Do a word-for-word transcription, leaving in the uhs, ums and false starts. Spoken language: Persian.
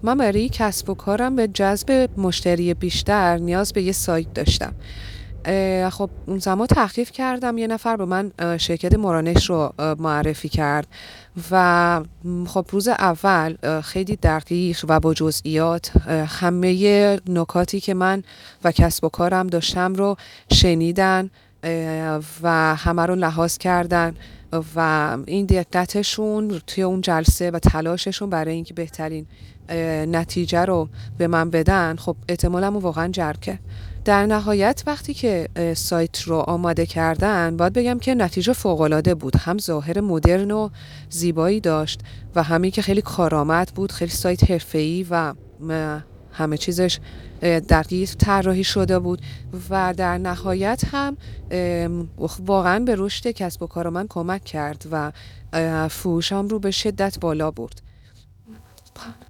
من برای کسب و کارم به جذب مشتری بیشتر نیاز به یه سایت داشتم. اه، خب اون زمان تحقیق کردم، یه نفر به من اه، شرکت مورانش رو اه، معرفی کرد و م، خب روز اول اه، خیلی دقیق و با جزئیات اه، همه نکاتی که من و کسب و کارم داشتم رو شنیدن اه، و همه رو لحاظ کردن و این دقتشون توی اون جلسه و تلاششون برای اینکه بهترین اه، نتیجه رو به من بدن، خب اعتمادم رو واقعا جلب کرد. در نهایت وقتی که اه، سایت رو آماده کردن، باید بگم که نتیجه فوق‌العاده بود. هم ظاهر مدرن و زیبایی داشت و همین که خیلی کارآمد بود، خیلی سایت حرفه‌ای و م، همه چیزش اه، دقیق طراحی شده بود و در نهایت هم ام، واقعا به رشد کسب و کار من کمک کرد و اه، فروشم رو به شدت بالا برد.